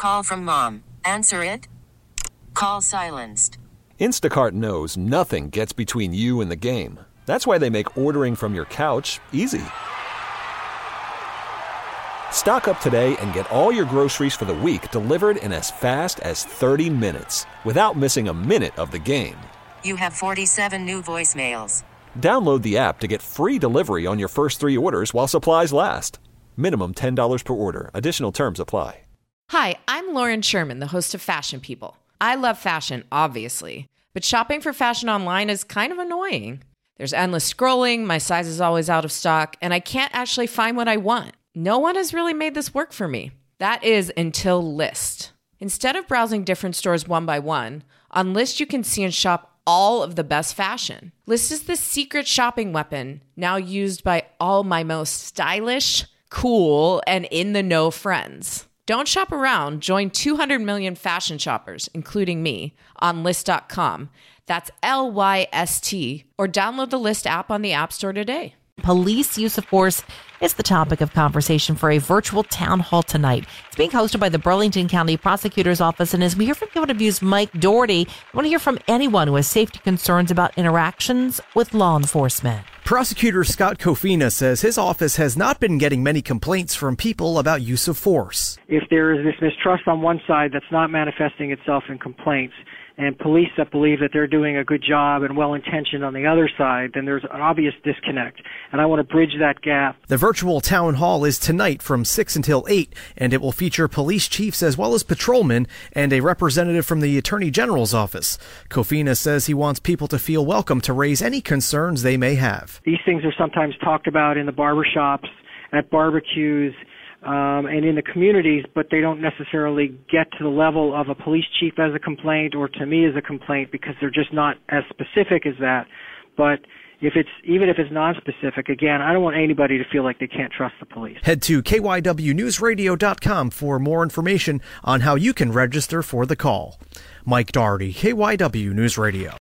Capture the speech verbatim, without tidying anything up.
call from mom. Answer it. Call silenced. Instacart knows nothing gets between you and the game. That's why they make ordering from your couch easy. Stock up today and get all your groceries for the week delivered in as fast as thirty minutes without missing a minute of the game. You have forty-seven new voicemails. Download the app to get free delivery on your first three orders while supplies last. Minimum ten dollars per order. Additional terms apply. Hi, I'm Lauren Sherman, the host of Fashion People. I love fashion, obviously, but shopping for fashion online is kind of annoying. There's endless scrolling, my size is always out of stock, and I can't actually find what I want. No one has really made this work for me. That is until Lyst. Instead of browsing different stores one by one, on Lyst you can see and shop all of the best fashion. Lyst is the secret shopping weapon now used by all my most stylish, cool, and in-the-know friends. Don't shop around. Join two hundred million fashion shoppers, including me, on Lyst dot com. That's L Y S T, or download the Lyst app on the App Store today. Police use of force is the topic of conversation for a virtual town hall tonight. It's being hosted by the Burlington County Prosecutor's Office, and as we hear from P O W's Mike Doherty, I want to hear from anyone who has safety concerns about interactions with law enforcement. Prosecutor Scott Cofina says his office has not been getting many complaints from people about use of force. If there is this mistrust on one side that's not manifesting itself in complaints, and police that believe that they're doing a good job and well-intentioned on the other side, then there's an obvious disconnect. And I want to bridge that gap. The virtual town hall is tonight from six until eight, and it will feature police chiefs as well as patrolmen and a representative from the Attorney General's office. Cofina says he wants people to feel welcome to raise any concerns they may have. These things are sometimes talked about in the barbershops, at barbecues, Um, and in the communities, but they don't necessarily get to the level of a police chief as a complaint or to me as a complaint because they're just not as specific as that. But if it's even if it's non-specific, again, I don't want anybody to feel like they can't trust the police. Head to K Y W news radio dot com for more information on how you can register for the call. Mike Doherty, K Y W News Radio.